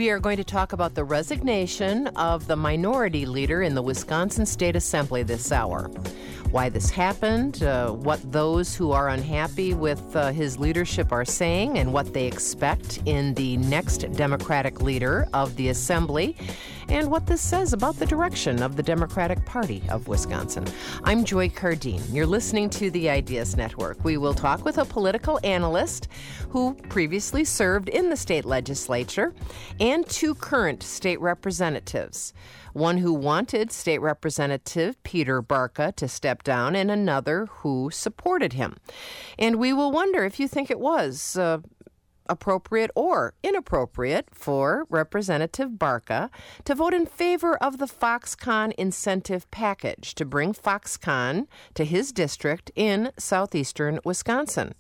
We are going to talk about the resignation of the minority leader in the Wisconsin State Assembly this hour. Why this happened, what those who are unhappy with his leadership are saying, and what they expect in the next Democratic leader of the Assembly, and what this says about the direction of the Democratic Party of Wisconsin. I'm Joy Cardine. You're listening to the Ideas Network. We will talk with a political analyst who previously served in the state legislature and two current state representatives. One who wanted State Representative Peter Barca to step down, and another who supported him. And we will wonder if you think it was appropriate or inappropriate for Representative Barca to vote in favor of the Foxconn incentive package to bring Foxconn to his district in southeastern Wisconsin.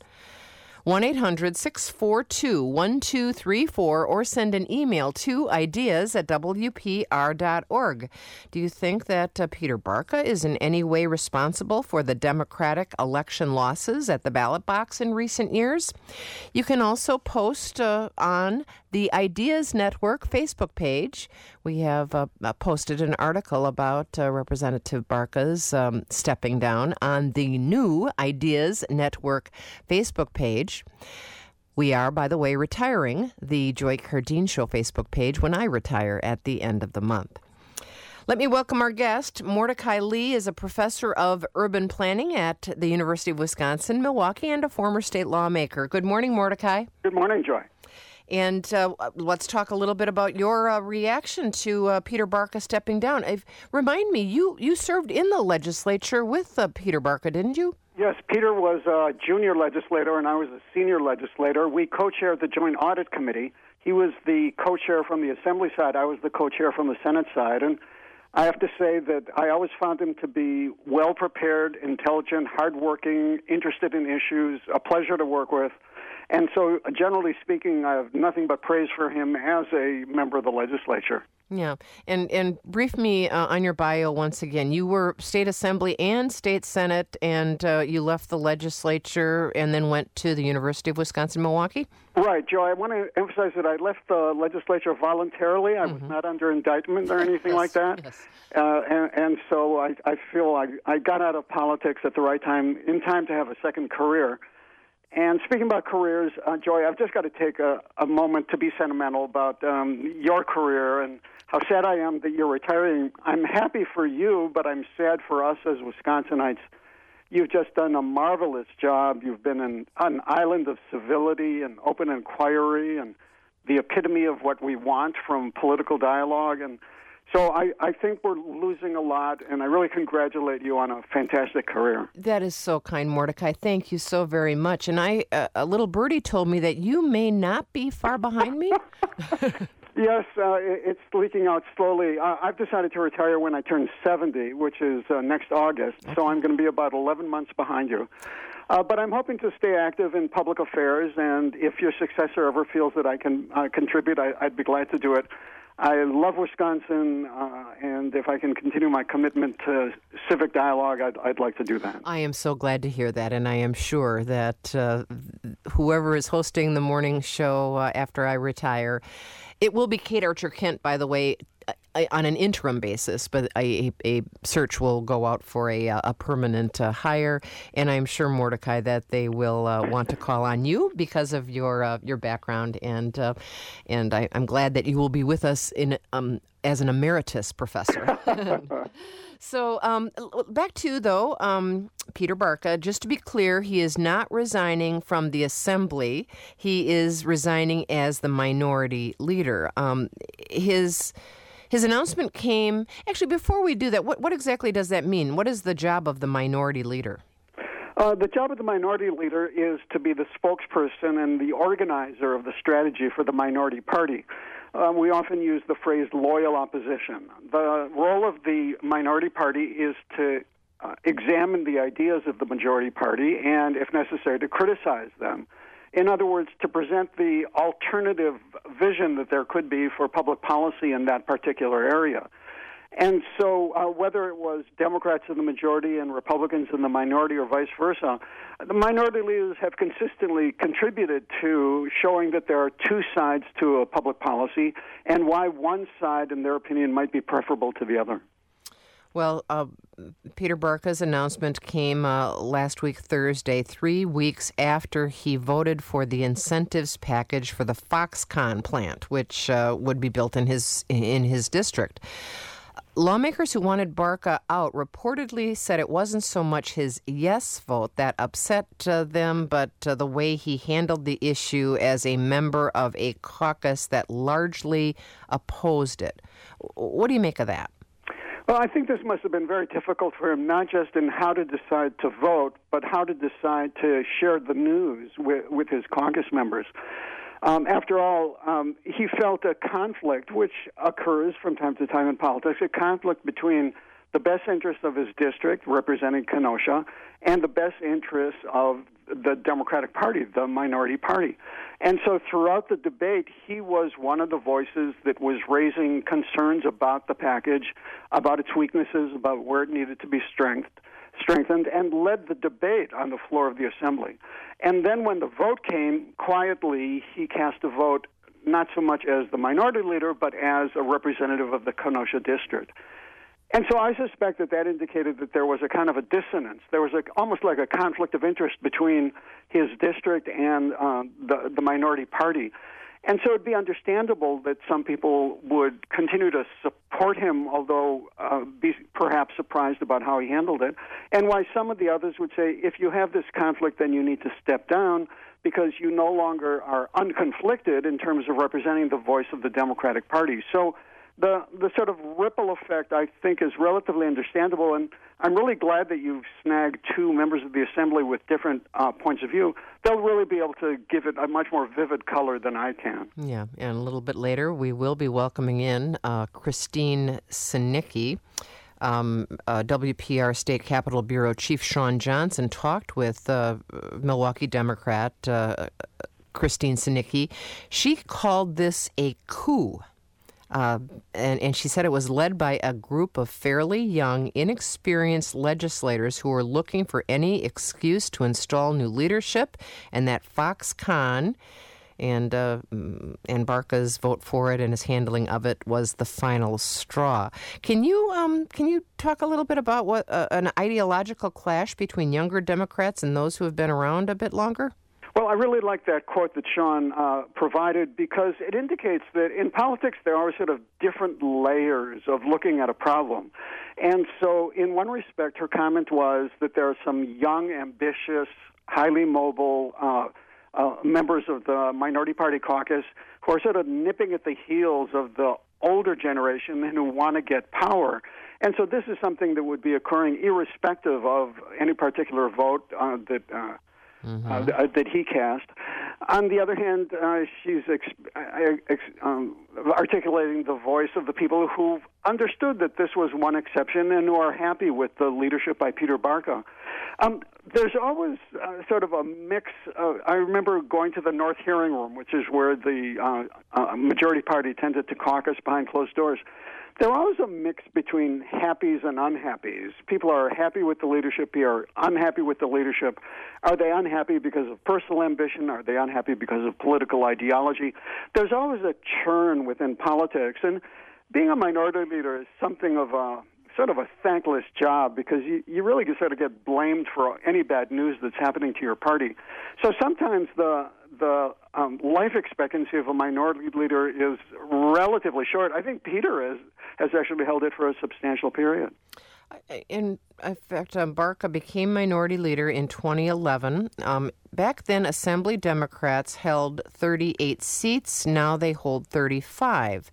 1-800-642-1234 or send an email to ideas@wpr.org. Do you think that Peter Barca is in any way responsible for the Democratic election losses at the ballot box in recent years? You can also post on the Ideas Network Facebook page. We have posted an article about Representative Barca's stepping down on the new Ideas Network Facebook page. We are, by the way, retiring the Joy Cardine Show Facebook page when I retire at the end of the month. Let me welcome our guest. Mordecai Lee is a professor of urban planning at the University of Wisconsin-Milwaukee and a former state lawmaker. Good morning, Mordecai. Good morning, Joy. And let's talk a little bit about your reaction to Peter Barca stepping down. Remind me, you served in the legislature with Peter Barca, didn't you? Yes, Peter was a junior legislator and I was a senior legislator. We co-chaired the Joint Audit Committee. He was the co-chair from the Assembly side. I was the co-chair from the Senate side. And I have to say that I always found him to be well-prepared, intelligent, hardworking, interested in issues, a pleasure to work with. And so, generally speaking, I have nothing but praise for him as a member of the legislature. Yeah. And brief me on your bio once again. You were state assembly and state senate, and you left the legislature and then went to the University of Wisconsin-Milwaukee? Right, Joe. I want to emphasize that I left the legislature voluntarily. I was not under indictment or anything like that. Yes. And so I feel I got out of politics at the right time, in time to have a second career. And speaking about careers, Joy, I've just got to take a moment to be sentimental about your career and how sad I am that you're retiring. I'm happy for you, but I'm sad for us as Wisconsinites. You've just done a marvelous job. You've been an island of civility and open inquiry and the epitome of what we want from political dialogue. And so I think we're losing a lot, and I really congratulate you on a fantastic career. That is so kind, Mordecai. Thank you so very much. And a little birdie told me that you may not be far behind me. Yes, it's leaking out slowly. I've decided to retire when I turn 70, which is next August, so I'm going to be about 11 months behind you. But I'm hoping to stay active in public affairs, and if your successor ever feels that I can contribute, I'd be glad to do it. I love Wisconsin, and if I can continue my commitment to civic dialogue, I'd like to do that. I am so glad to hear that, and I am sure that whoever is hosting the morning show after I retire, it will be Kate Archer-Kent, by the way, on an interim basis, but a search will go out for a permanent hire, and I'm sure, Mordecai, that they will want to call on you because of your background, and I'm glad that you will be with us as an emeritus professor. So back to, though, Peter Barca, just to be clear, he is not resigning from the Assembly. He is resigning as the minority leader. His announcement came, actually, before we do that, what exactly does that mean? What is the job of the minority leader? The job of the minority leader is to be the spokesperson and the organizer of the strategy for the minority party. We often use the phrase loyal opposition. The role of the minority party is to examine the ideas of the majority party and, if necessary, to criticize them. In other words, to present the alternative vision that there could be for public policy in that particular area. And so whether it was Democrats in the majority and Republicans in the minority or vice versa, the minority leaders have consistently contributed to showing that there are two sides to a public policy and why one side, in their opinion, might be preferable to the other. Well, Peter Barca's announcement came last week, Thursday, 3 weeks after he voted for the incentives package for the Foxconn plant, which would be built in his district. Lawmakers who wanted Barca out reportedly said it wasn't so much his yes vote that upset them, but the way he handled the issue as a member of a caucus that largely opposed it. What do you make of that? Well, I think this must have been very difficult for him, not just in how to decide to vote, but how to decide to share the news with his caucus members. After all, he felt a conflict, which occurs from time to time in politics, a conflict between the best interests of his district, representing Kenosha, and the best interests of the Democratic Party, the minority party. And so throughout the debate, he was one of the voices that was raising concerns about the package, about its weaknesses, about where it needed to be strengthened, and led the debate on the floor of the assembly. And then when the vote came, quietly, he cast a vote not so much as the minority leader, but as a representative of the Kenosha district. And so I suspect that indicated that there was a kind of a dissonance. There was almost like a conflict of interest between his district and the minority party. And so it'd be understandable that some people would continue to support him, although be perhaps surprised about how he handled it, and why some of the others would say, if you have this conflict, then you need to step down because you no longer are unconflicted in terms of representing the voice of the Democratic Party. So the sort of ripple effect, I think, is relatively understandable, and I'm really glad that you've snagged two members of the Assembly with different points of view. They'll really be able to give it a much more vivid color than I can. Yeah, and a little bit later, we will be welcoming in Christine Sinicki. WPR State Capitol Bureau Chief Shawn Johnson talked with Milwaukee Democrat Christine Sinicki. She called this a coup. And she said it was led by a group of fairly young, inexperienced legislators who were looking for any excuse to install new leadership, and that Foxconn and Barca's vote for it and his handling of it was the final straw. Can you talk a little bit about what an ideological clash between younger Democrats and those who have been around a bit longer? Well, I really like that quote that Shawn provided because it indicates that in politics there are sort of different layers of looking at a problem. And so in one respect, her comment was that there are some young, ambitious, highly mobile members of the minority party caucus who are sort of nipping at the heels of the older generation and who want to get power. And so this is something that would be occurring irrespective of any particular vote that he cast. On the other hand, she's articulating the voice of the people who understood that this was one exception and who are happy with the leadership by Peter Barca. There's always sort of a mix. I remember going to the North Hearing Room, which is where the majority party tended to caucus behind closed doors. There was always a mix between happies and unhappies. People are happy with the leadership here, unhappy with the leadership. Are they unhappy because of personal ambition? Are they unhappy because of political ideology? There's always a churn within politics, and being a minority leader is something of a sort of a thankless job because you really sort of get blamed for any bad news that's happening to your party. So sometimes the life expectancy of a minority leader is relatively short. I think Peter has actually held it for a substantial period. In fact, Barca became minority leader in 2011. Back then, Assembly Democrats held 38 seats. Now they hold 35.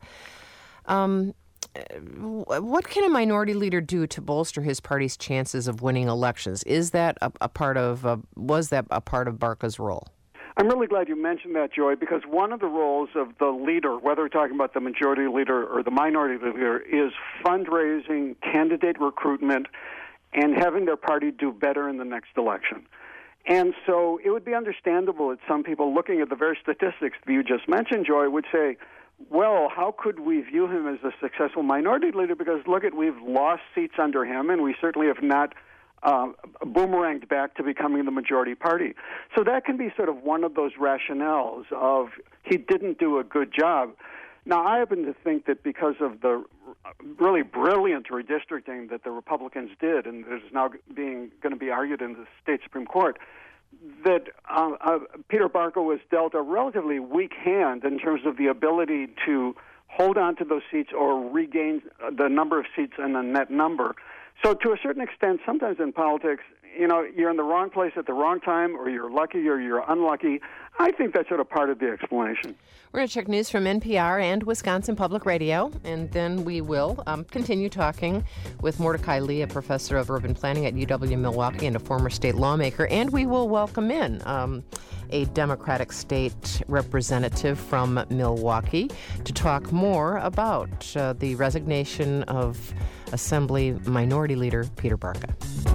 What can a minority leader do to bolster his party's chances of winning elections? Was that a part of Barca's role? I'm really glad you mentioned that, Joy, because one of the roles of the leader, whether we're talking about the majority leader or the minority leader, is fundraising, candidate recruitment, and having their party do better in the next election. And so it would be understandable that some people looking at the very statistics that you just mentioned, Joy, would say, well, how could we view him as a successful minority leader? Because we've lost seats under him, and we certainly have not boomeranged back to becoming the majority party. So that can be sort of one of those rationales of he didn't do a good job. Now, I happen to think that because of the really brilliant redistricting that the Republicans did, and that is now going to be argued in the state Supreme Court, that Peter Barca was dealt a relatively weak hand in terms of the ability to hold on to those seats or regain the number of seats in a net number. So to a certain extent, sometimes in politics, you're in the wrong place at the wrong time, or you're lucky or you're unlucky. I think that's sort of part of the explanation. We're going to check news from NPR and Wisconsin Public Radio, and then we will continue talking with Mordecai Lee, a professor of urban planning at UW-Milwaukee and a former state lawmaker, and we will welcome in a Democratic state representative from Milwaukee to talk more about the resignation of Assembly Minority Leader Peter Barca.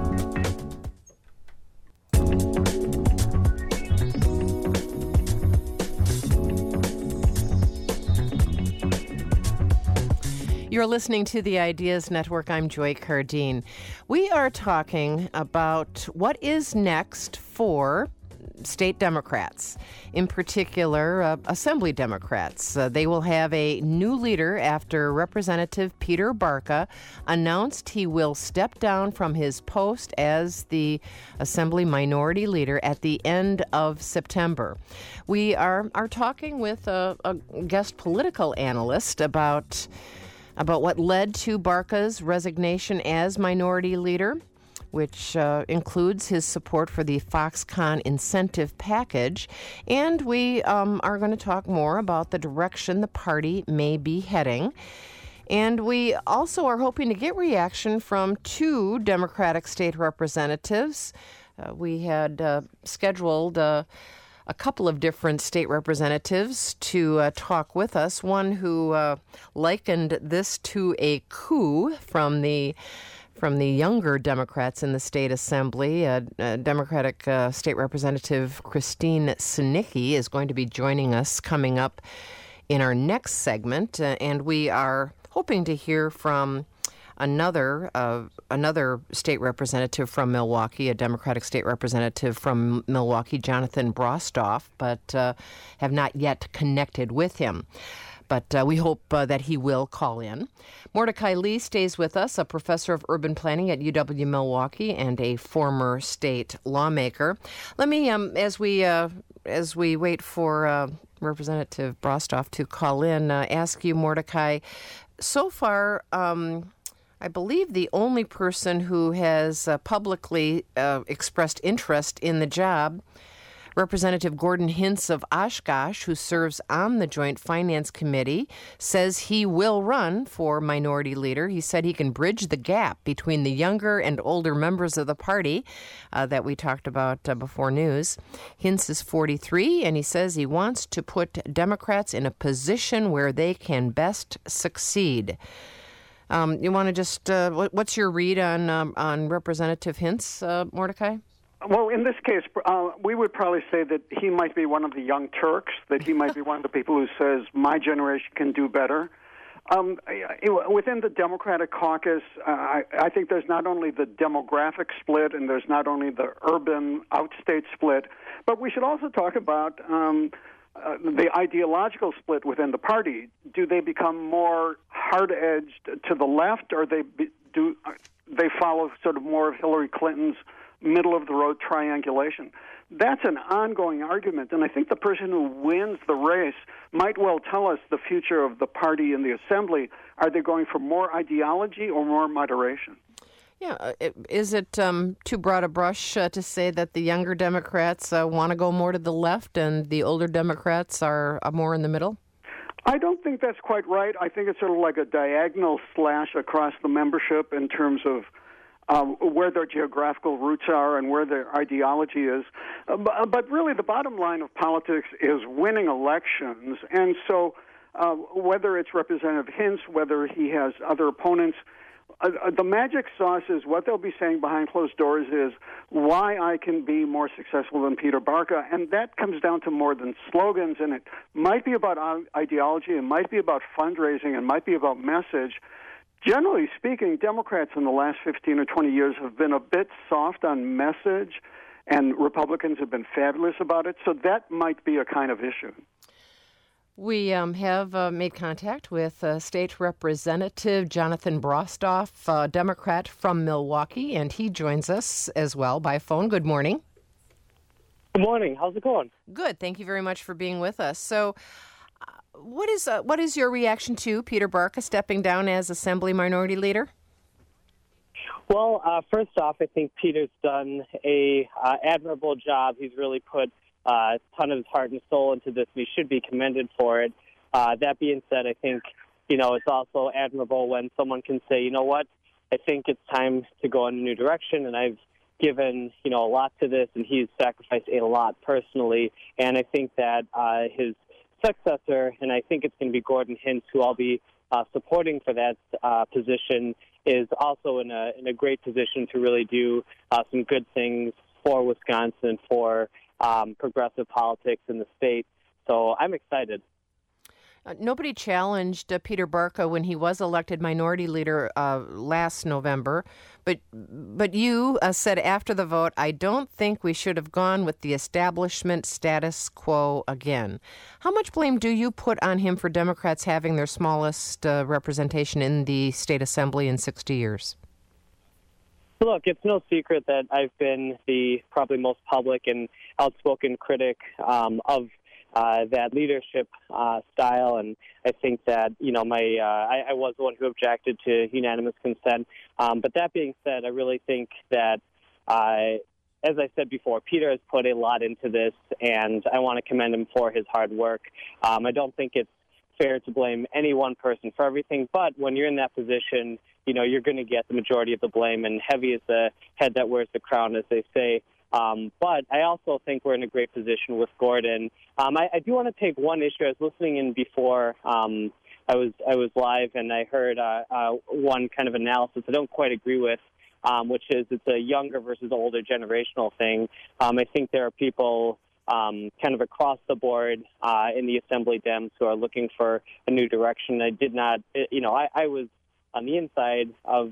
You're listening to the Ideas Network. I'm Joy Cardine. We are talking about what is next for state Democrats, in particular Assembly Democrats. They will have a new leader after Representative Peter Barca announced he will step down from his post as the Assembly Minority Leader at the end of September. We are talking with a guest political analyst about what led to Barca's resignation as minority leader, which includes his support for the Foxconn incentive package. And we are going to talk more about the direction the party may be heading. And we also are hoping to get reaction from two Democratic state representatives. We had scheduled a couple of different state representatives to talk with us. One who likened this to a coup from the younger Democrats in the state assembly. Democratic State Representative Christine Sinicki is going to be joining us coming up in our next segment, and we are hoping to hear from another state representative from Milwaukee, a Democratic state representative from Milwaukee, Jonathan Brostoff, but have not yet connected with him. But we hope that he will call in. Mordecai Lee stays with us, a professor of urban planning at UW-Milwaukee and a former state lawmaker. Let me, as we wait for Representative Brostoff to call in, ask you, Mordecai, so far, I believe the only person who has publicly expressed interest in the job, Representative Gordon Hintz of Oshkosh, who serves on the Joint Finance Committee, says he will run for minority leader. He said he can bridge the gap between the younger and older members of the party that we talked about before news. Hintz is 43, and he says he wants to put Democrats in a position where they can best succeed. You want to just, what's your read on Representative Hintz, Mordecai? Well, in this case, we would probably say that he might be one of the young Turks, that he might be one of the people who says, my generation can do better. Within the Democratic caucus, I think there's not only the demographic split and there's not only the urban outstate split, but we should also talk about the ideological split within the party. Do they become more hard-edged to the left, or do they follow sort of more of Hillary Clinton's middle-of-the-road triangulation? That's an ongoing argument, and I think the person who wins the race might well tell us the future of the party in the assembly. Are they going for more ideology or more moderation? Yeah, is it too broad a brush to say that the younger Democrats want to go more to the left and the older Democrats are more in the middle? I don't think that's quite right. I think it's sort of like a diagonal slash across the membership in terms of where their geographical roots are and where their ideology is. But really the bottom line of politics is winning elections. And so whether it's Representative Hintz, whether he has other opponents, the magic sauce is what they'll be saying behind closed doors is why I can be more successful than Peter Barca, and that comes down to more than slogans, and it might be about ideology, it might be about fundraising, it might be about message. Generally speaking, Democrats in the last 15 or 20 years have been a bit soft on message, and Republicans have been fabulous about it, so that might be a kind of issue. We have made contact with State Representative Jonathan Brostoff, a Democrat from Milwaukee, and he joins us as well by phone. Good morning. Good morning. How's it going? Good. Thank you very much for being with us. So, what is your reaction to Peter Barca stepping down as Assembly Minority Leader? Well, first off, I think Peter's done a admirable job. He's really put a ton of his heart and soul into this, and he should be commended for it. That being said, I think, it's also admirable when someone can say, you know what, I think it's time to go in a new direction, and I've given, a lot to this, and he's sacrificed a lot personally, and I think that his successor, and I think it's going to be Gordon Hintz, who I'll be supporting for that position, is also in a great position to really do some good things for Wisconsin, for progressive politics in the state. So I'm excited. Nobody challenged Peter Barca when he was elected minority leader last November, but you said after the vote, I don't think we should have gone with the establishment status quo again. How much blame do you put on him for Democrats having their smallest representation in the state assembly in 60 years? Look, it's no secret that I've been the probably most public and outspoken critic of that leadership style, and I think that I was the one who objected to unanimous consent. But that being said, I really think that, as I said before, Peter has put a lot into this, and I want to commend him for his hard work. I don't think it's fair to blame any one person for everything, but when you're in that position, you're going to get the majority of the blame, and heavy is the head that wears the crown, as they say. But I also think we're in a great position with Gordon. I do want to take one issue. I was listening in before I was live, and I heard one kind of analysis I don't quite agree with, which is it's a younger versus older generational thing. I think there are people kind of across the board in the Assembly Dems who are looking for a new direction. I did not, I was on the inside of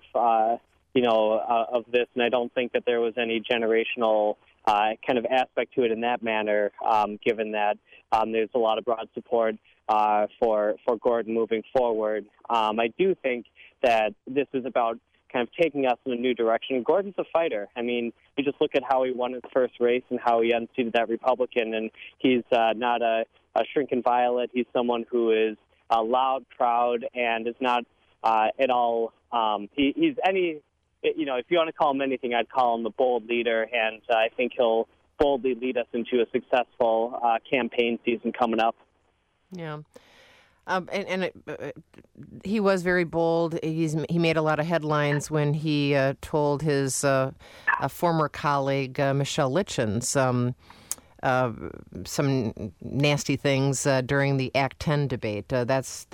of this, and I don't think that there was any generational kind of aspect to it in that manner, given that there's a lot of broad support for Gordon moving forward. I do think that this is about kind of taking us in a new direction. Gordon's a fighter. I mean, you just look at how he won his first race and how he unseated that Republican, and he's not a shrinking violet. He's someone who is loud, proud, and is not at all. He's any, if you want to call him anything, I'd call him the bold leader, and I think he'll boldly lead us into a successful campaign season coming up. Yeah. He was very bold. He made a lot of headlines when he told his former colleague Michelle Litchens some nasty things during the Act 10 debate. That's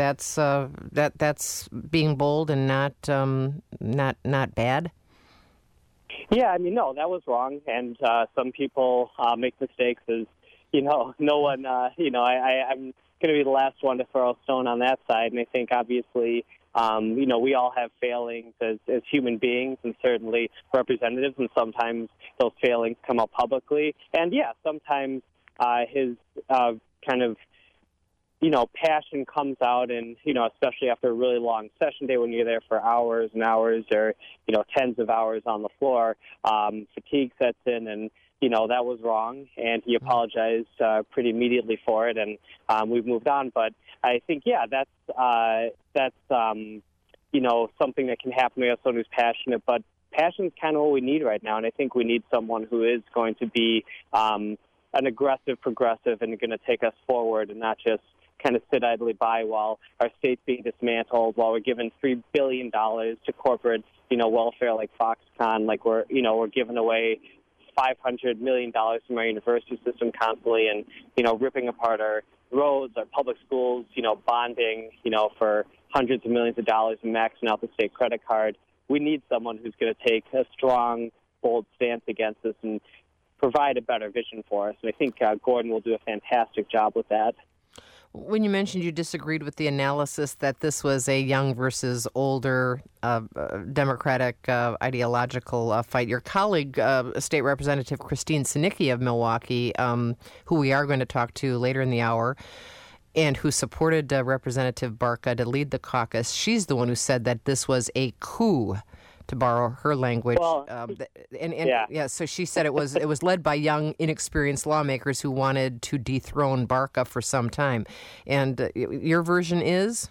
being bold and not bad. Yeah, I mean, no, that was wrong, and some people make mistakes. As no one, I'm going to be the last one to throw a stone on that side, and I think obviously, we all have failings as human beings, and certainly representatives, and sometimes those failings come out publicly. And yeah, sometimes his kind of passion comes out, and especially after a really long session day when you're there for hours and hours, or tens of hours on the floor, fatigue sets in, and that was wrong, and he apologized pretty immediately for it, and we've moved on. But I think, that's something that can happen. We have someone who's passionate, but passion is kind of what we need right now, and I think we need someone who is going to be an aggressive progressive and going to take us forward, and not just kind of sit idly by while our state's being dismantled, while we're giving $3 billion to corporate, welfare like Foxconn, like we're giving away $500 million from our university system constantly, and ripping apart our roads, our public schools, bonding, for hundreds of millions of dollars and maxing out the state credit card. we need someone who's going to take a strong, bold stance against this and provide a better vision for us. And I think Gordon will do a fantastic job with that. When you mentioned you disagreed with the analysis that this was a young versus older Democratic ideological fight, your colleague, State Representative Christine Sinicki of Milwaukee, who we are going to talk to later in the hour, and who supported Representative Barca to lead the caucus, she's the one who said that this was a coup, to borrow her language. Well, so she said it was led by young, inexperienced lawmakers who wanted to dethrone Barca for some time. And your version is?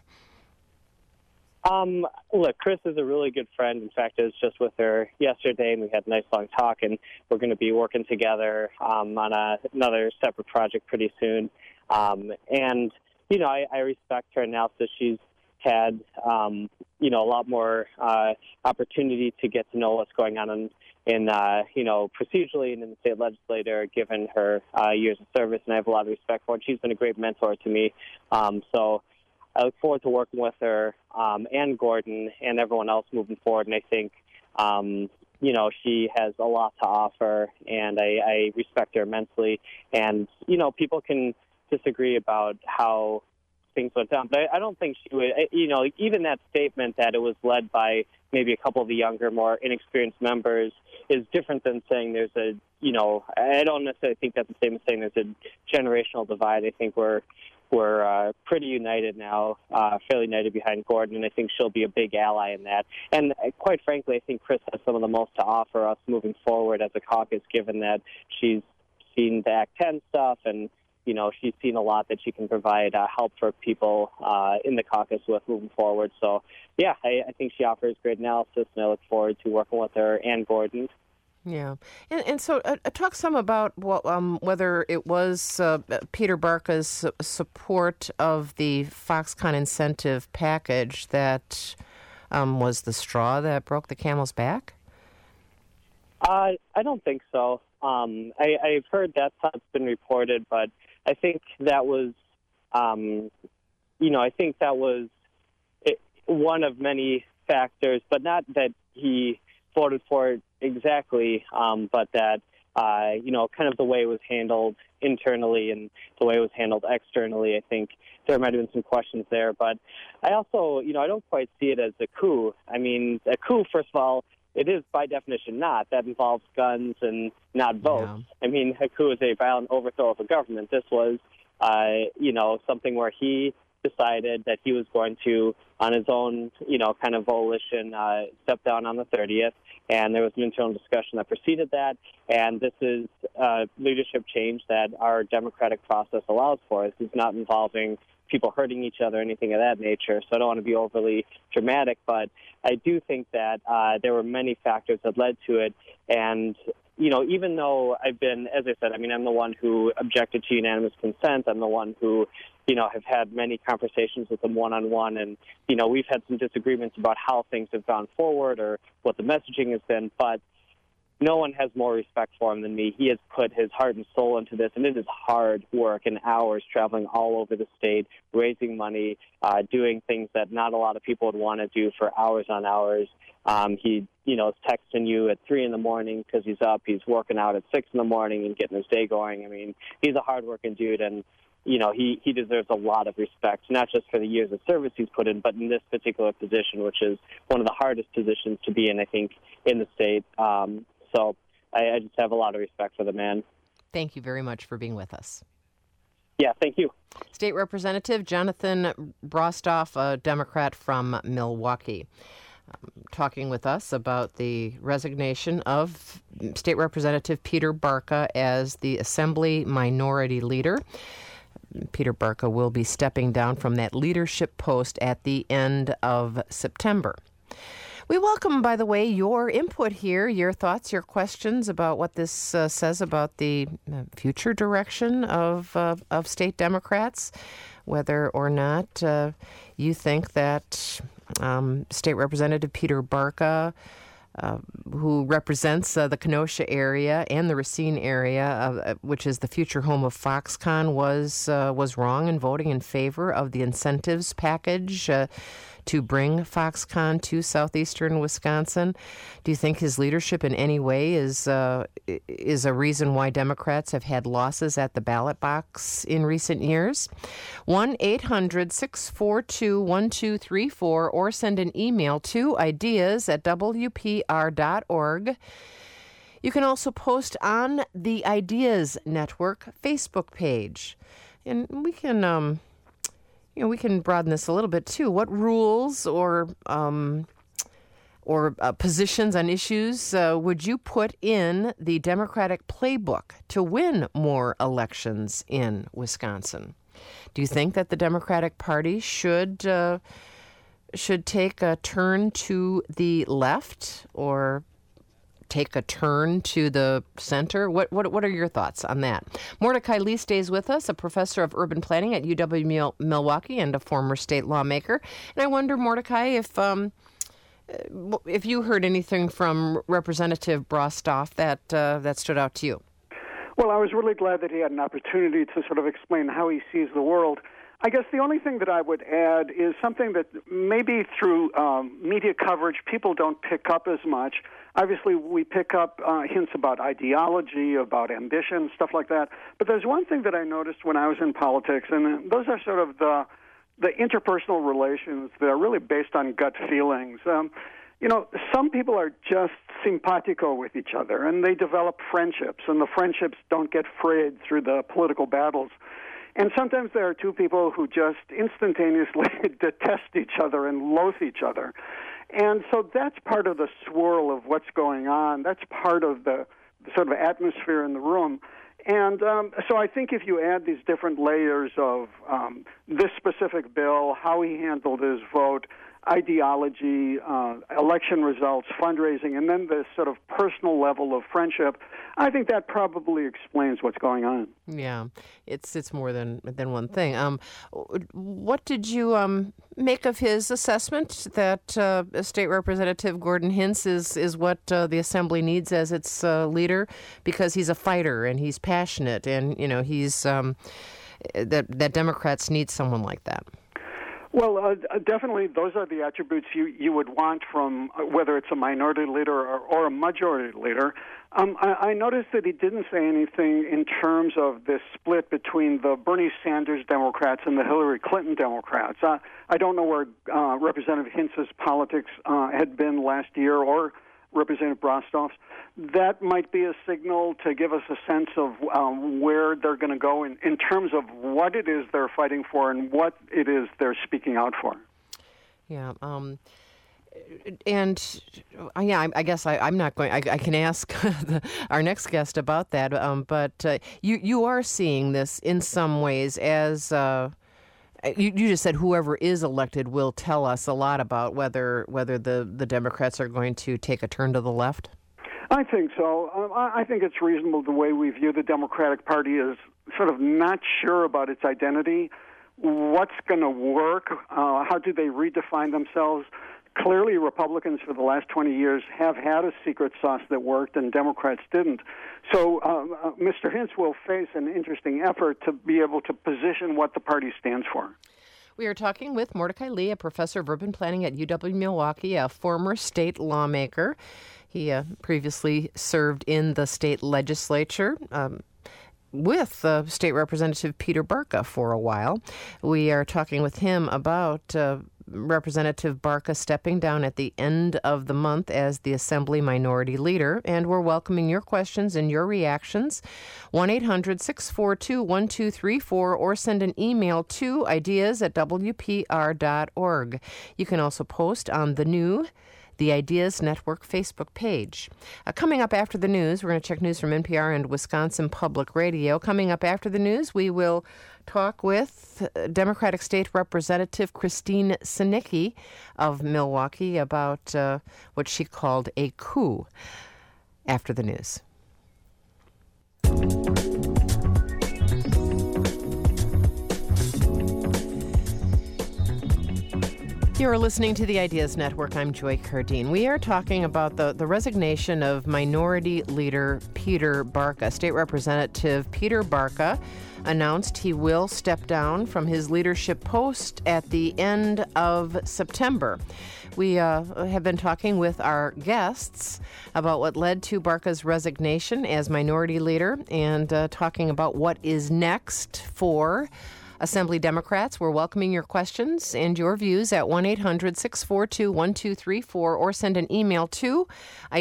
Look, Chris is a really good friend. In fact, I was just with her yesterday, and we had a nice long talk, and we're going to be working together on another separate project pretty soon. And, you know, I respect her analysis. She's had, a lot more opportunity to get to know what's going on in procedurally and in the state legislature, given her years of service, and I have a lot of respect for her. She's been a great mentor to me. So I look forward to working with her and Gordon and everyone else moving forward, and I think, she has a lot to offer, and I respect her immensely. And, people can disagree about how things went down, but I don't think she would, even that statement that it was led by maybe a couple of the younger, more inexperienced members is different than saying there's I don't necessarily think that's the same as saying there's a generational divide. I think we're pretty united now, fairly united behind Gordon, and I think she'll be a big ally in that. And quite frankly, I think Chris has some of the most to offer us moving forward as a caucus, given that she's seen the Act 10 stuff, and she's seen a lot that she can provide help for people in the caucus with moving forward. So, yeah, I think she offers great analysis, and I look forward to working with her and Gordon. Yeah. And so talk some about whether it was Peter Barca's support of the Foxconn incentive package that was the straw that broke the camel's back? I don't think so. I've heard that's how it's been reported, but I think that was, one of many factors, but not that he voted for it exactly, but that, kind of the way it was handled internally and the way it was handled externally. I think there might have been some questions there, but I also, I don't quite see it as a coup. I mean, a coup, first of all, it is by definition not. That involves guns and not votes. Yeah. I mean, a coup is a violent overthrow of a government. This was, something where he decided that he was going to, on his own, kind of volition, step down on the 30th. And there was an internal discussion that preceded that. And this is leadership change that our democratic process allows for. This is not involving people hurting each other, anything of that nature. So I don't want to be overly dramatic, but I do think that there were many factors that led to it. And, even though I've been, as I said, I'm the one who objected to unanimous consent. I'm the one who, have had many conversations with them one-on-one. And, we've had some disagreements about how things have gone forward or what the messaging has been. But no one has more respect for him than me. He has put his heart and soul into this, and it is hard work and hours traveling all over the state, raising money, doing things that not a lot of people would want to do for hours on hours. He, is texting you at 3 a.m. because he's up. He's working out at 6 a.m. and getting his day going. I mean, he's a hard-working dude, and he deserves a lot of respect, not just for the years of service he's put in, but in this particular position, which is one of the hardest positions to be in, I think, in the state. So I just have a lot of respect for the man. Thank you very much for being with us. Yeah, thank you. State Representative Jonathan Brostoff, a Democrat from Milwaukee, talking with us about the resignation of State Representative Peter Barca as the Assembly Minority Leader. Peter Barca will be stepping down from that leadership post at the end of September. We welcome, by the way, your input here, your thoughts, your questions about what this says about the future direction of state Democrats, whether or not you think that State Representative Peter Barca, who represents the Kenosha area and the Racine area, which is the future home of Foxconn, was wrong in voting in favor of the incentives package to bring Foxconn to southeastern Wisconsin? Do you think his leadership in any way is a reason why Democrats have had losses at the ballot box in recent years? 1-800-642-1234 or send an email to ideas@wpr.org. You can also post on the Ideas Network Facebook page. And we can, we can broaden this a little bit too. What rules or positions on issues would you put in the Democratic playbook to win more elections in Wisconsin? Do you think that the Democratic Party should take a turn to the left or take a turn to the center? What are your thoughts on that? Mordecai Lee stays with us, a professor of urban planning at UW-Milwaukee and a former state lawmaker. And I wonder, Mordecai, if you heard anything from Representative Brostoff that stood out to you. Well, I was really glad that he had an opportunity to sort of explain how he sees the world. I guess the only thing that I would add is something that maybe through media coverage people don't pick up as much. Obviously, we pick up hints about ideology, about ambition, stuff like that. But there's one thing that I noticed when I was in politics, and those are sort of the interpersonal relations that are really based on gut feelings. Some people are just simpatico with each other, and they develop friendships, and the friendships don't get frayed through the political battles. And sometimes there are two people who just instantaneously detest each other and loathe each other. And so that's part of the swirl of what's going on. That's part of the sort of atmosphere in the room. And so I think if you add these different layers of this specific bill, how he handled his vote, ideology, election results, fundraising, and then this sort of personal level of friendship, I think that probably explains what's going on. Yeah, it's more than one thing. What did you make of his assessment that State Representative Gordon Hintz is what the Assembly needs as its leader, because he's a fighter and he's passionate and he's that Democrats need someone like that? Well, definitely those are the attributes you would want from whether it's a minority leader or a majority leader. I noticed that he didn't say anything in terms of this split between the Bernie Sanders Democrats and the Hillary Clinton Democrats. I don't know where Representative Hintz's politics had been last year or Representative Brostoff's. That might be a signal to give us a sense of where they're going to go in terms of what it is they're fighting for and what it is they're speaking out for. Yeah. I guess I'm not going. I can ask our next guest about that. But you are seeing this in some ways as. You just said whoever is elected will tell us a lot about whether the Democrats are going to take a turn to the left. I think so. I think it's reasonable the way we view the Democratic Party is sort of not sure about its identity. What's going to work? How do they redefine themselves? Clearly, Republicans for the last 20 years have had a secret sauce that worked, and Democrats didn't. So Mr. Hintz will face an interesting effort to be able to position what the party stands for. We are talking with Mordecai Lee, a professor of urban planning at UW-Milwaukee, a former state lawmaker. He previously served in the state legislature with State Representative Peter Barca for a while. We are talking with him about Representative Barca stepping down at the end of the month as the Assembly Minority Leader, and we're welcoming your questions and your reactions. 1-800-642-1234 or send an email to ideas@wpr.org. You can also post on the Ideas Network Facebook page. Coming up after the news, we're going to check news from NPR and Wisconsin Public Radio. Coming up after the news, we will talk with Democratic State Representative Christine Sinicki of Milwaukee about what she called a coup. After the news. You're listening to the Ideas Network. I'm Joy Cardine. We are talking about the resignation of Minority Leader Peter Barca. State Representative Peter Barca announced he will step down from his leadership post at the end of September. We have been talking with our guests about what led to Barca's resignation as Minority Leader and talking about what is next for Assembly Democrats. We're welcoming your questions and your views at 1-800-642-1234 or send an email to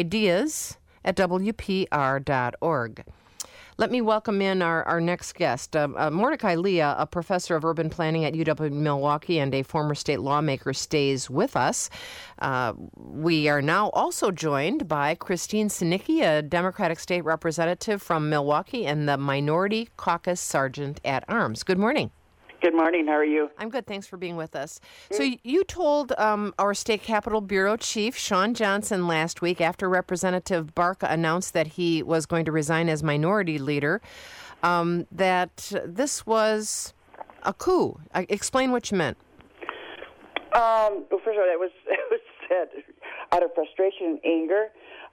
ideas@wpr.org. Let me welcome in our next guest, Mordecai Leah, a professor of urban planning at UW-Milwaukee and a former state lawmaker, stays with us. We are now also joined by Christine Sinicki, a Democratic state representative from Milwaukee and the Minority Caucus Sergeant at Arms. Good morning. Good morning. How are you? I'm good. Thanks for being with us. So you told our State Capitol Bureau Chief, Shawn Johnson, last week after Representative Barca announced that he was going to resign as Minority Leader, that this was a coup. Explain what you meant. Well, first of all, it was said out of frustration and anger.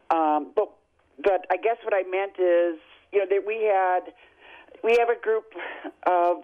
But I guess what I meant is, that we have a group of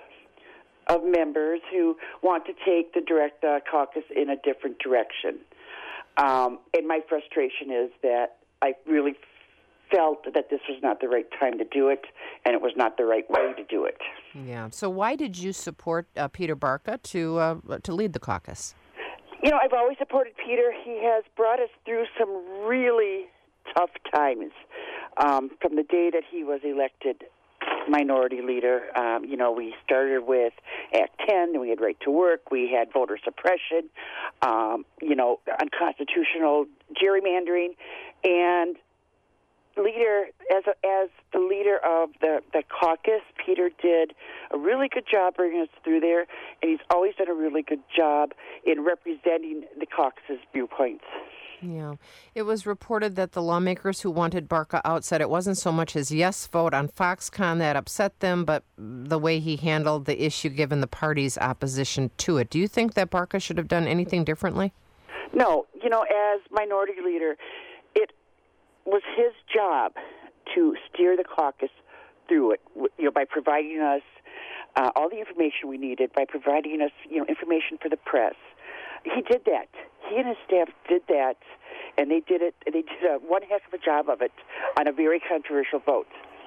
members who want to take the direct caucus in a different direction. And my frustration is that I really felt that this was not the right time to do it, and it was not the right way to do it. Yeah. So why did you support Peter Barca to lead the caucus? I've always supported Peter. He has brought us through some really tough times from the day that he was elected Minority Leader. We started with Act 10, we had right to work, we had voter suppression, unconstitutional gerrymandering, and as the leader of the caucus, Peter did a really good job bringing us through there, and he's always done a really good job in representing the caucus's viewpoints. Yeah. It was reported that the lawmakers who wanted Barca out said it wasn't so much his yes vote on Foxconn that upset them, but the way he handled the issue given the party's opposition to it. Do you think that Barca should have done anything differently? No. As Minority Leader, it was his job to steer the caucus through it, by providing us all the information we needed, by providing us, information for the press. He did that. He and his staff did that, and they did it. They did one heck of a job of it on a very controversial vote.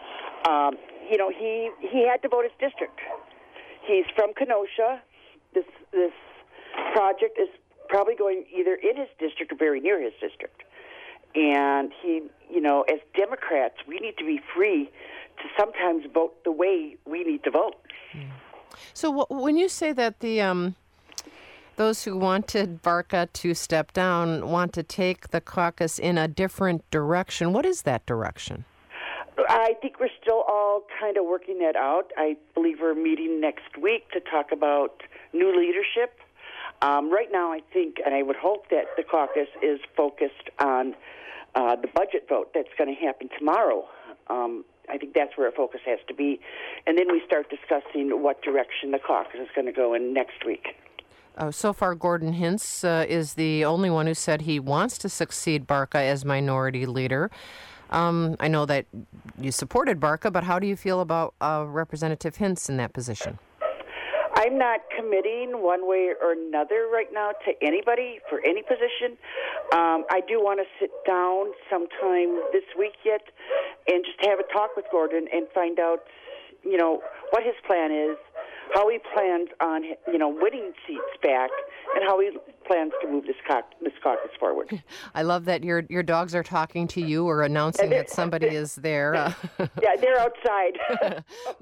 He had to vote his district. He's from Kenosha. This project is probably going either in his district or very near his district. And he, as Democrats, we need to be free to sometimes vote the way we need to vote. So when you say that those who wanted Barca to step down want to take the caucus in a different direction, what is that direction? I think we're still all kind of working that out. I believe we're meeting next week to talk about new leadership. Right now, I think, and I would hope that the caucus is focused on the budget vote that's going to happen tomorrow. I think that's where our focus has to be. And then we start discussing what direction the caucus is going to go in next week. So far, Gordon Hintz is the only one who said he wants to succeed Barca as Minority Leader. I know that you supported Barca, but how do you feel about Representative Hintz in that position? I'm not committing one way or another right now to anybody for any position. I do want to sit down sometime this week yet and just have a talk with Gordon and find out, what his plan is, how he plans on, winning seats back, and how he plans to move this caucus forward. I love that your dogs are talking to you or announcing that somebody is there. Yeah, they're outside.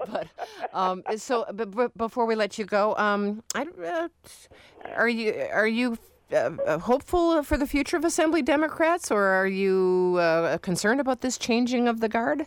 But before we let you go, are you hopeful for the future of Assembly Democrats, or are you concerned about this changing of the guard?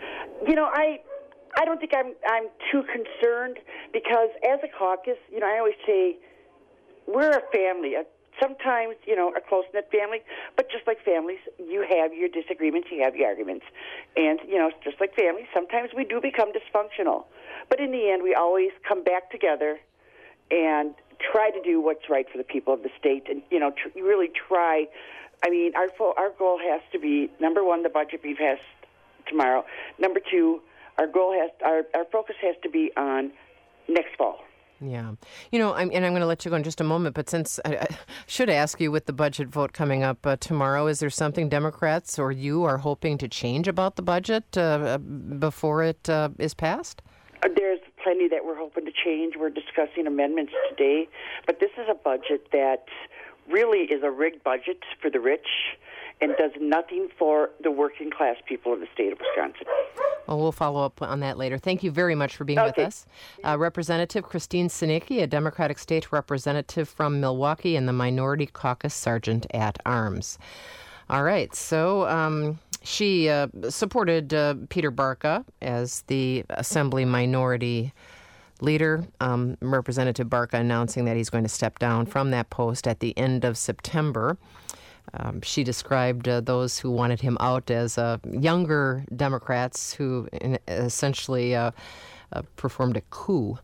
I don't think I'm too concerned because as a caucus, I always say we're a family. Sometimes, a close-knit family, but just like families, you have your disagreements, you have your arguments. And, just like families, sometimes we do become dysfunctional. But in the end, we always come back together and try to do what's right for the people of the state, and really try. I mean, our goal has to be, number one, the budget be passed tomorrow. Number two, our focus has to be on next fall. Yeah. I'm going to let you go in just a moment, but since I should ask you, with the budget vote coming up tomorrow, is there something Democrats or you are hoping to change about the budget before it is passed? There's plenty that we're hoping to change. We're discussing amendments today, but this is a budget that really is a rigged budget for the rich and does nothing for the working class people of the state of Wisconsin. Well, we'll follow up on that later. Thank you very much for being with us. Representative Christine Sinicki, a Democratic state representative from Milwaukee and the Minority Caucus Sergeant at Arms. All right, so she supported Peter Barca as the Assembly Minority Leader. Representative Barca announcing that he's going to step down from that post at the end of September. She described those who wanted him out as younger Democrats who essentially performed a coup.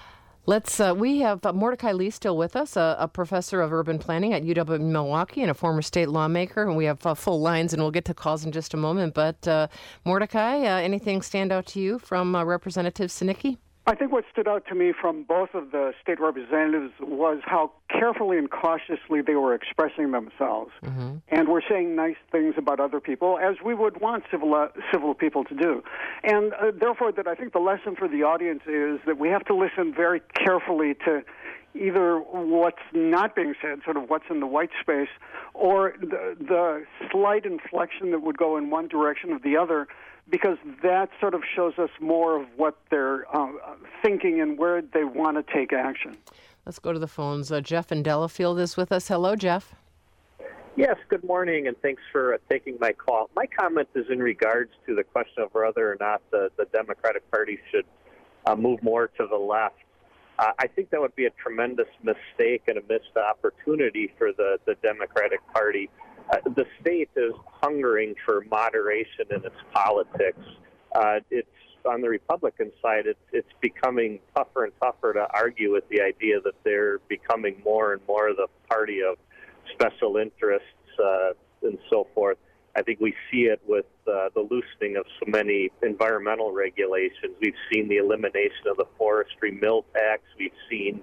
We have Mordecai Lee still with us, a professor of urban planning at UW Milwaukee and a former state lawmaker. And we have full lines, and we'll get to calls in just a moment. But Mordecai, anything stand out to you from Representative Sinicki? I think what stood out to me from both of the state representatives was how carefully and cautiously they were expressing themselves, and were saying nice things about other people, as we would want civil people to do. And therefore, that I think the lesson for the audience is that we have to listen very carefully to either what's not being said, sort of what's in the white space, or the slight inflection that would go in one direction or the other, because that sort of shows us more of what they're thinking and where they want to take action. Let's go to the phones. Jeff in Delafield is with us. Hello, Jeff. Yes, good morning, and thanks for taking my call. My comment is in regards to the question of whether or not the Democratic Party should move more to the left. I think that would be a tremendous mistake and a missed opportunity for the Democratic Party. The state is hungering for moderation in its politics. It's on the Republican side, it's becoming tougher and tougher to argue with the idea that they're becoming more and more the party of special interests and so forth. I think we see it with the loosening of so many environmental regulations. We've seen the elimination of the forestry mill tax. We've seen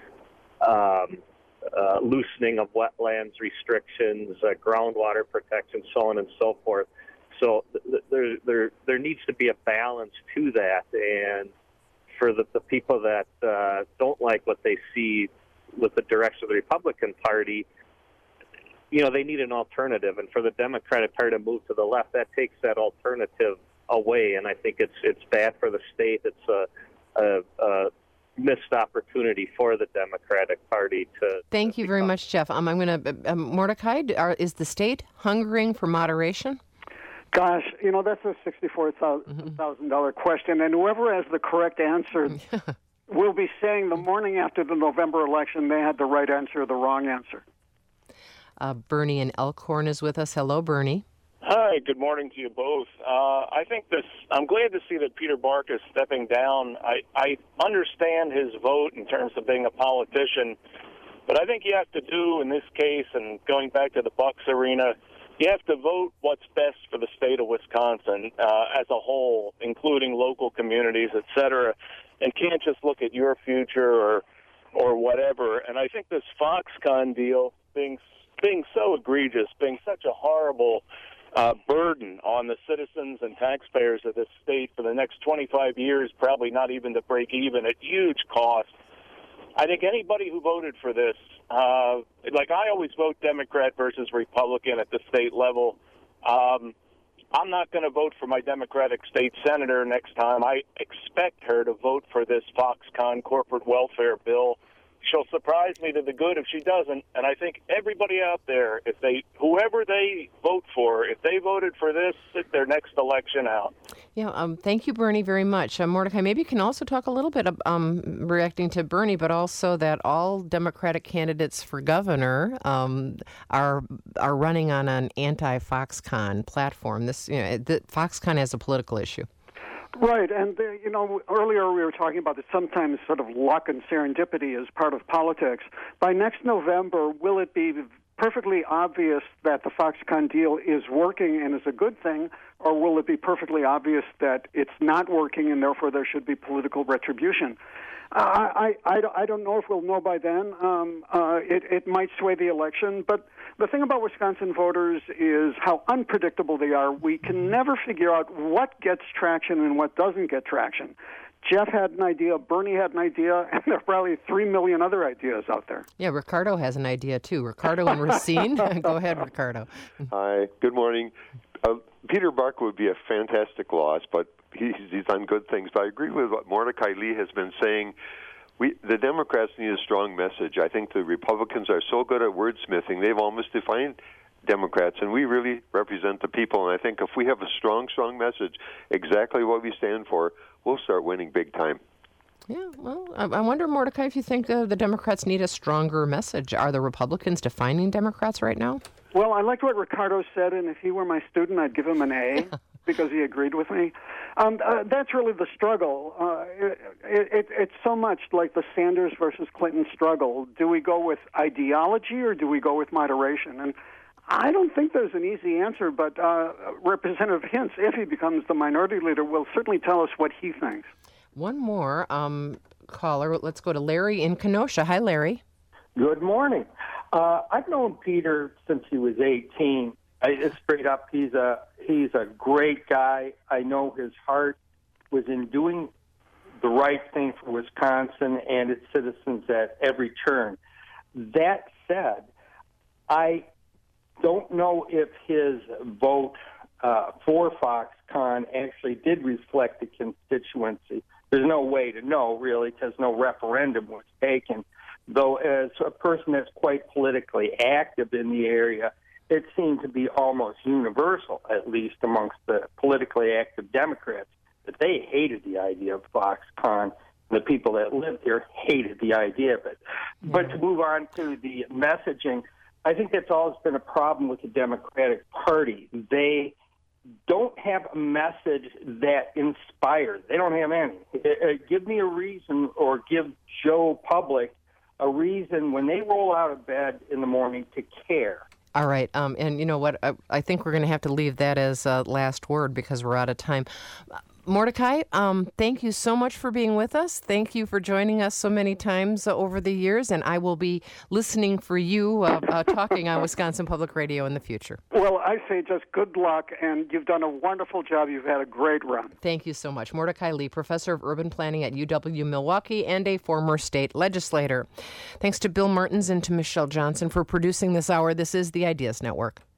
loosening of wetlands restrictions, groundwater protection, so on and so forth. So there needs to be a balance to that. And for the people that don't like what they see with the direction of the Republican Party, they need an alternative. And for the Democratic Party to move to the left, that takes that alternative away. And I think it's bad for the state. It's a missed opportunity for the Democratic Party to... Thank you very much, Jeff. I'm going to... Mordecai, is the state hungering for moderation? Gosh, that's a $64,000 question, and whoever has the correct answer will be saying the morning after the November election they had the right answer or the wrong answer. Bernie in Elkhorn is with us. Hello, Bernie. Hi, good morning to you both. I'm glad to see that Peter Barca is stepping down. I understand his vote in terms of being a politician, but I think you have to do, in this case, and going back to the Bucks arena, you have to vote what's best for the state of Wisconsin as a whole, including local communities, et cetera, and can't just look at your future or whatever. And I think this Foxconn deal being so egregious, being such a horrible burden on the citizens and taxpayers of this state for the next 25 years, probably not even to break even, at huge cost. I think anybody who voted for this, like I always vote Democrat versus Republican at the state level. I'm not going to vote for my Democratic state senator next time. I expect her to vote for this Foxconn corporate welfare bill. She'll surprise me to the good if she doesn't. And I think everybody out there, whoever they vote for, if they voted for this, sit their next election out. Yeah, thank you, Bernie, very much. Mordecai, maybe you can also talk a little bit reacting to Bernie, but also that all Democratic candidates for governor are running on an anti-Foxconn platform. Foxconn has a political issue. Right, and earlier we were talking about that sometimes sort of luck and serendipity is part of politics. By next November, will it be perfectly obvious that the Foxconn deal is working and is a good thing, or will it be perfectly obvious that it's not working and therefore there should be political retribution? I don't know if we'll know by then. It might sway the election, but the thing about Wisconsin voters is how unpredictable they are. We can never figure out what gets traction and what doesn't get traction. Jeff had an idea, Bernie had an idea, and there are probably 3 million other ideas out there. Yeah, Ricardo has an idea, too. Ricardo and Racine. Go ahead, Ricardo. Hi, good morning. Peter Barker would be a fantastic loss, but he's done good things. But I agree with what Mordecai Lee has been saying. The Democrats need a strong message. I think the Republicans are so good at wordsmithing, they've almost defined Democrats, and we really represent the people. And I think if we have a strong message, exactly what we stand for, we'll start winning big time. Yeah, well, I wonder, Mordecai, if you think the Democrats need a stronger message. Are the Republicans defining Democrats right now? Well, I liked what Ricardo said, and if he were my student, I'd give him an A because he agreed with me. That's really the struggle. It's so much like the Sanders versus Clinton struggle. Do we go with ideology or do we go with moderation? And I don't think there's an easy answer, but Representative Hintz, if he becomes the minority leader, will certainly tell us what he thinks. One more caller. Let's go to Larry in Kenosha. Hi, Larry. Good morning. I've known Peter since he was 18. Straight up, he's a great guy. I know his heart was in doing the right thing for Wisconsin and its citizens at every turn. That said, I don't know if his vote for Foxconn actually did reflect the constituency. There's no way to know, really, because no referendum was taken. Though as a person that's quite politically active in the area, it seemed to be almost universal, at least amongst the politically active Democrats, that they hated the idea of Foxconn. The people that lived here hated the idea of it. But to move on to the messaging, I think that's always been a problem with the Democratic Party. They don't have a message that inspires. They don't have any. Give me a reason, or give Joe Public a reason when they roll out of bed in the morning to care. All right. And you know what? I think we're going to have to leave that as last word because we're out of time. Mordecai, thank you so much for being with us. Thank you for joining us so many times over the years, and I will be listening for you talking on Wisconsin Public Radio in the future. Well, I say just good luck, and you've done a wonderful job. You've had a great run. Thank you so much. Mordecai Lee, professor of urban planning at UW-Milwaukee and a former state legislator. Thanks to Bill Mertens and to Michelle Johnson for producing this hour. This is the Ideas Network.